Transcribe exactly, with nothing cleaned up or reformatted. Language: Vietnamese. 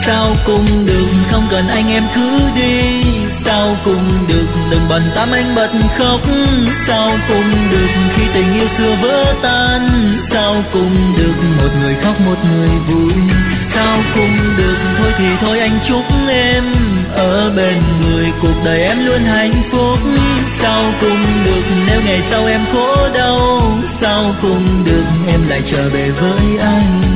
Sao cùng được không cần anh em cứ đi. Sao cùng được đừng bận tâm anh bật khóc. Sao cùng được khi tình yêu xưa vỡ tan. Sao cùng được một người khóc một người vui. Sao cùng được thôi thì thôi anh chúc em ở bên người cuộc đời em luôn hạnh phúc. Sao cùng được nếu ngày sau em khổ đau. Sao cùng được em lại trở về với anh.